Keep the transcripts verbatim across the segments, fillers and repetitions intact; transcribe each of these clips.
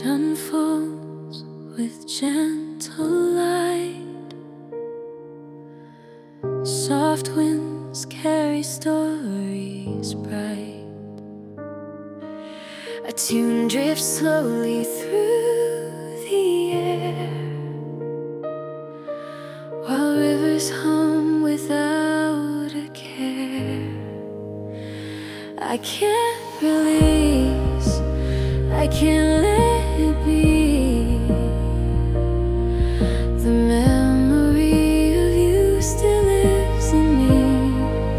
unfolds with gentle light. Soft winds carry stories bright. A tune drifts slowly through the air, while rivers hum without a care. I can't release, I can't let it be. The memory of you still lives in me.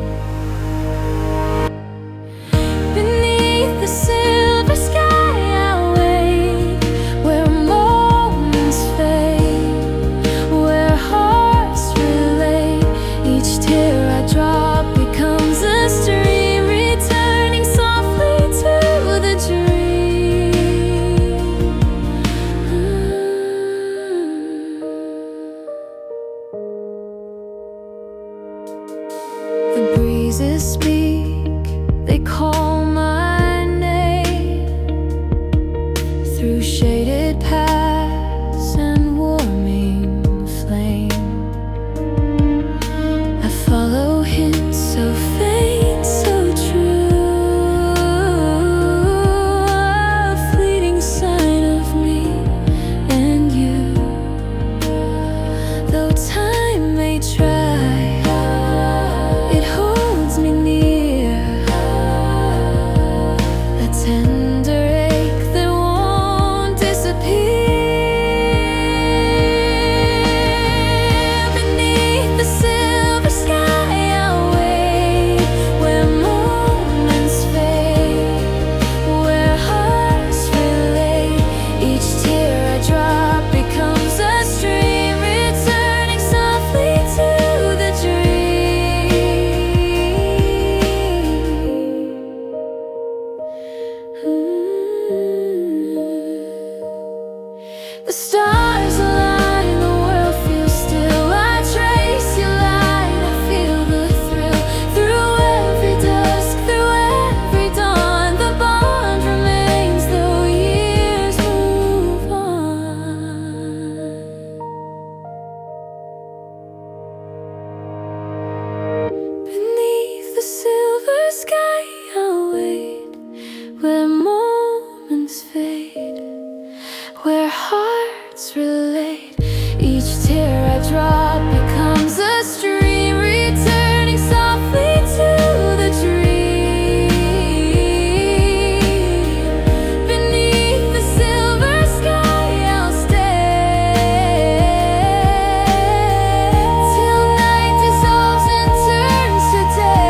Beneath the silver sky I wait, where moments fade, where hearts relate. Each tear I drop becomes a stream, returning softly to the dream. The breezes speak, they call my name through shaded paths and warming flame. I follow hints so faint, so true, a fleeting sign of me and you. Though time may try, it holds me near, a tender ache that won't disappear. Beneath the silver sky I wait, where moments fade, where hearts relate. Each tear I drop becomes a stream, returning softly to the dream. The stars align, the world feels still. I trace your light, I feel the thrill. Through every dusk, through every dawn, the bond remains though years move on. Beneath the silver sky I'll wait, where moments fade, where hearts relate. Each tear I drop becomes a stream, returning softly to the dream. Beneath the silver sky I'll stay, till night dissolves and turns to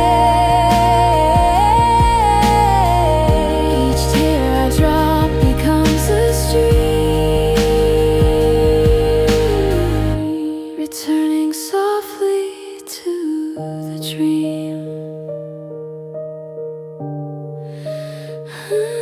day. Each tear I drop becomes a stream, returning softly to the dream.